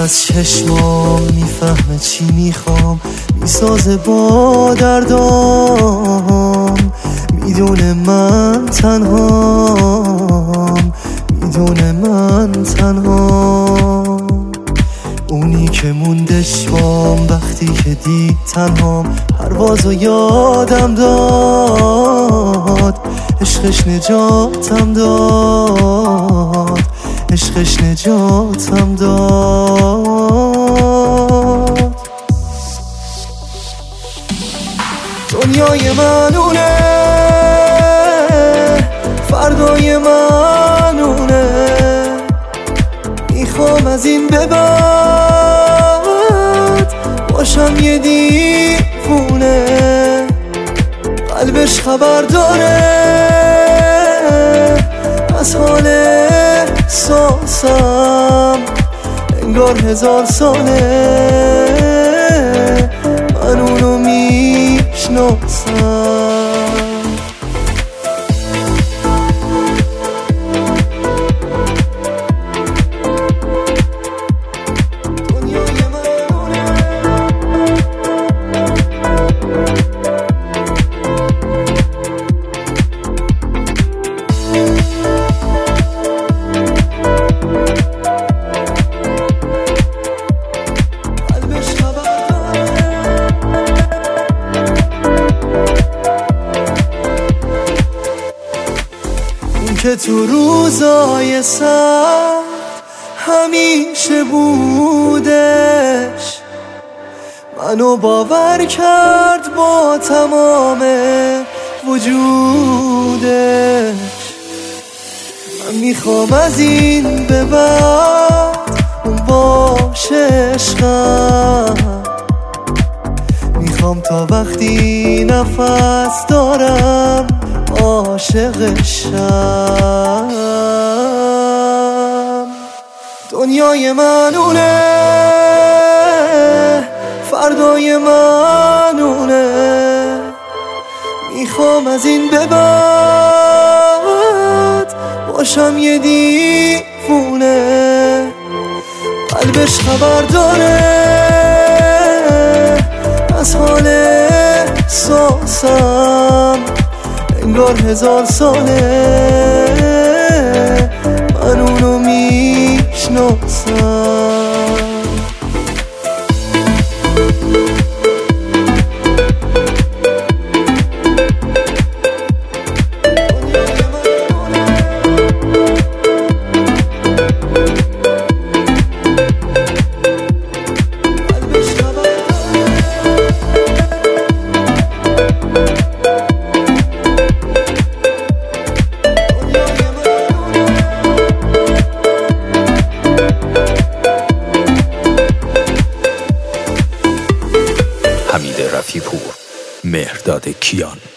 از چشمام میفهمه چی میخوام، میسازه با دردام، میدونه من تنهام، میدونه من تنهام. اونی که موندش بام وقتی که دید تنهام، پروازو یادم داد، عشقش نجاتم داد، عشقش نجاتم داد. دنیای من اونه، فردای من اونه، میخوام از این به بعد باشم یه دیوونه. قلبش خبر داره از حال احساسم، انگار 1000 ساله من اونو میشناسم. که تو روزای سخت همیشه بودش، منو باور کرد با تمام وجودش. من میخوام از این به بعد اون باشه عشقم، میخوام تا وقتی نفس دارم عاشقشم. دنیای من اونه، فردای من اونه، میخوام از این به بعد باشم یه دیوونه. قلبش خبر داره از حال احساسم، انگار 1000 ساله من اونو میشناسم. حمید رفیع‌پور، مهرداد کیان.